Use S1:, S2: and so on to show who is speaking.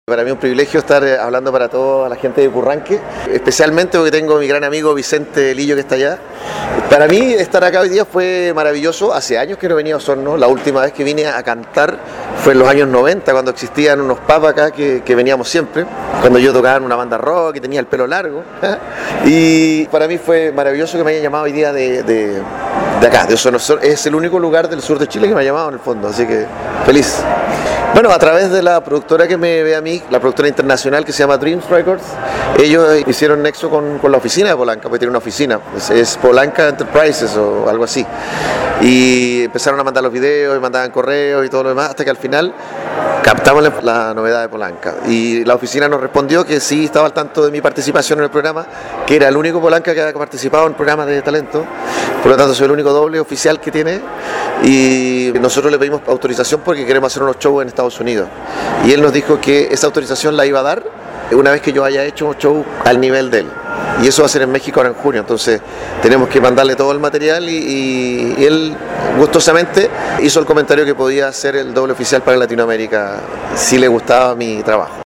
S1: Para mí es un privilegio estar hablando para toda la gente de Purranque, especialmente porque tengo a mi gran amigo Vicente Lillo que está allá. Para mí estar acá hoy día fue maravilloso. Hace años que no venía a Osorno. La última vez que vine a cantar fue en los años 90, cuando existían unos pubs acá que veníamos siempre, cuando yo tocaba en una banda rock y tenía el pelo largo. Y para mí fue maravilloso que me hayan llamado hoy día de acá, de Osorno. Es el único lugar del sur de Chile que me ha llamado en el fondo, así que feliz. Bueno, a través de la productora que me ve a mí, la productora internacional que se llama Dreams Records, ellos hicieron nexo con la oficina de Polanca, porque tiene una oficina, es Polanca Enterprises o algo así. Y empezaron a mandar los videos, y mandaban correos y todo lo demás, hasta que al final captamos la novedad de Polanca. Y la oficina nos respondió que sí estaba al tanto de mi participación en el programa, que era el único Polanca que había participado en programas de talento, por lo tanto soy el único doble oficial que tiene. Y nosotros le pedimos autorización porque queremos hacer unos shows en Estados Unidos. Y él nos dijo que esa autorización la iba a dar una vez que yo haya hecho un show al nivel de él. Y eso va a ser en México ahora en junio, entonces tenemos que mandarle todo el material y él gustosamente hizo el comentario que podía ser el doble oficial para Latinoamérica si le gustaba mi trabajo.